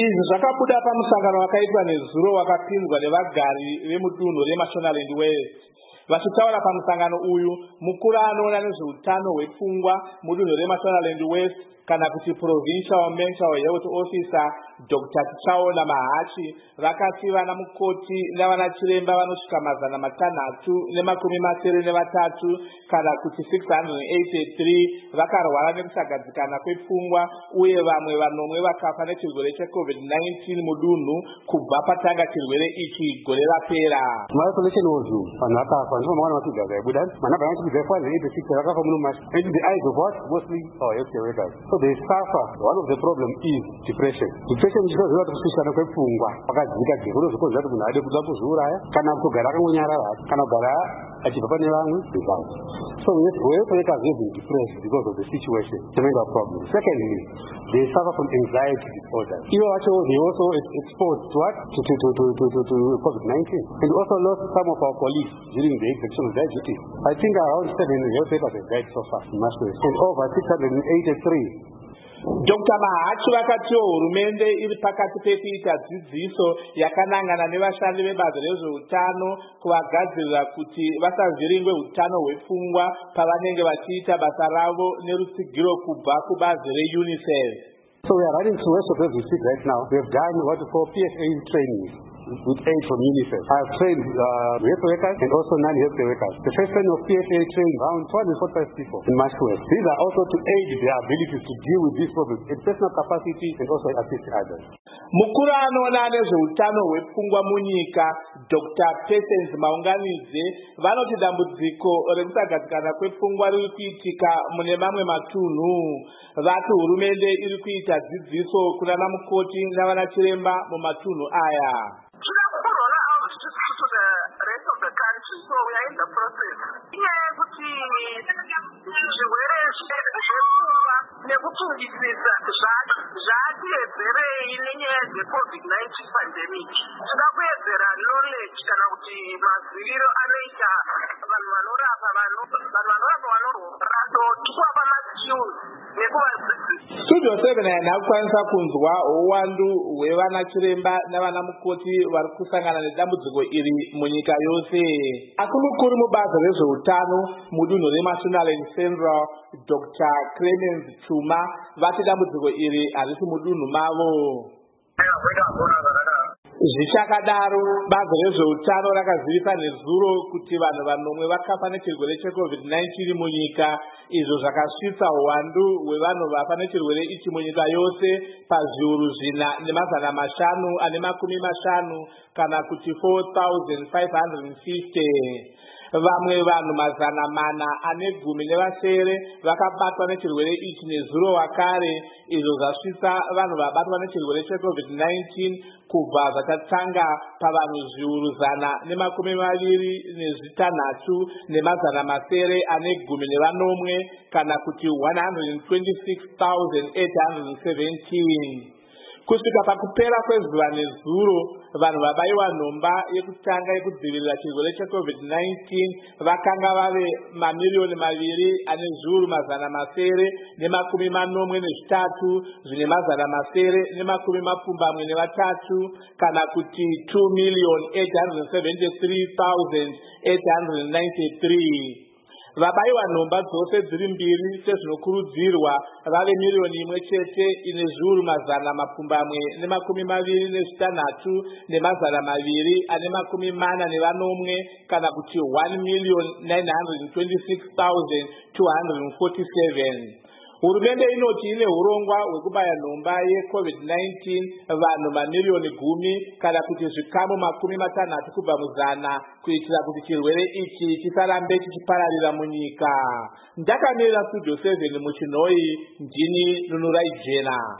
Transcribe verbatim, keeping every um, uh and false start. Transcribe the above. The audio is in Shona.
Izvi zvakabuda pamusangano wakaitwa nezuro wakapinzwa nevagari vemudunhu reMashonaland West. Vachitaura pamusangano uyu, mukuru anoona nezveutano hwepfungwa mudunhu reMashonaland West kana kuti Provincial Mental Health Officer Doctor Tchaona Mahachi vakati vana mukoti navana chiremba vanosvika mazana matanhatu nemakumi masere nevatatu kana kuti six hundred eighty-three vakarwara nekusagadzikana kwepfungwa uye vamwe vanomwe vakafa nechirwere checovid nineteen mudunhu kubva patanga chirwere ichi gore rapera. Isolation was vanhu vakafa ndiko mwana vachigara ibuda mana vachigara four hundred eighty-six vakafa muno macho and the eyes of what mostly our healthcare workers. So they suffer. One of the problem is depression. Depression is because of kushishana kwepfungwa pakadzika dzikuru zvokonza kuti munhu ade kuda kuzviuraya kana kutogara akangonyarara kana kugara achibva pane vamwe zvizango. So health workers have been depressed because of the situation. It's a major problem. Secondly, they suffer from anxiety disorders. Even also, they also exposed to what? To, to, to, to, to, to, to COVID nineteen. And also lost some of our colleagues during the execution of their duties. I think around seven health workers have died so far in Mashless. And over six hundred eighty-three. Doctor Mahachi vakati hurumende iri pakati pekuita dzidziso yakanangana nevashandi vebazi rezveutano kuvagadzirira kuti vasavhiringwe utano hwepfungwa pavanenge vachiita basa ravo nerutsigiro kubva kubazi reUNICEF. So we are running through West of every state right now. We have done what we call P F A training with aid from UNICEF. I have trained uh, health workers and also non-health workers. The first training of P F A trained around two hundred forty-five people in Mashless. These are also to aid their ability to deal with these problems in personal capacity and also assist others. Mukuru anoona nezveutano hwepfungwa munyika Doctor Patience Maunganidze vanoti dambudziko rekusagadzikana kwepfungwa riri kuitika mune mamwe matunhu. Vati hurumende iri kuita dzidziso kunana mukoti navana chiremba mumatunhu aya. So we are in the process. Inyaya yekuti zvirwere zvepfungwa nekufungisisa zvatiyedzerei nenyaya dzecovid nineteen pandemic. Tinoda kuedzera knowledge kana kuti maziviro anoita vanhu vanorapa vanhu vanorapa vanorwara so tikuvapa maskills nekuvadzidzisa. Studio seven yakukwanisa kunzwa uwandu hwevana chiremba navana mukoti vari kusangana nedambudziko iri munyika yose. Akumukuru mubazi rezveutano mudunhu reMashonaland Central Doctor Clemens Chuma vati dambudziko iri harisi mudunhu mavo. Zvichakadaro bazi rezveutano rakazivisa nezuro kuti vanhu vanomwe vakafa nechirwere checovid nineteen munyika, izvo zvakasvitsa uwandu hwevanhu vafa nechirwere ichi munyika yose pazviuru zvina nemazana mashanu ane makumi mashanu kana kuti four thousand five hundred fifty. Vamwe vanhu mazana mana ane gumi nevasere vakabatwa nechirwere ichi nezuro wakare, izvo zvasvitsa vanhu vabatwa nechirwere checovid nineteen kubva zvakatanga pavanhu zviuru zana nemakumi maviri nezvitanhatu nemazana masere ane gumi nevanomwe kana kuti one hundred twenty-six thousand eight hundred seventeen. Kusvika pakupera kwezuva nezuro, vanhu vabaiwa nhomba yekutanga yekudzivirira chirwere checovid nineteen vakanga vave mamiliyoni maviri ane zviuru mazana masere nemakumi manomwe nezvitatu zvine mazana masere nemakumi mapfumbamwe nevatatu kana kuti two million eight hundred seventy-three thousand eight hundred ninety-three. Vabaiwa nhomba dzose dziri mbiri sezvinokurudzirwa vave miliyoni imwe chete ine zviuru mazana mapfumbamwe nemakumi maviri nezvitanhatu nemazana maviri ane makumi mana nevanomwe kana kuti one million nine hundred twenty-six thousand two hundred forty-seven. Hurumende inoti ine hurongwa hwekubaya nhomba yecovid nineteen vanhu mamiliyoni gumi kana kuti zvikamu makumi matanhatu kubva muzana kuitira kuti chirwere ichi chisarambe chichipararira munyika. Ndakamirira Studio seven muChinoi, ndini Nunurai Jena.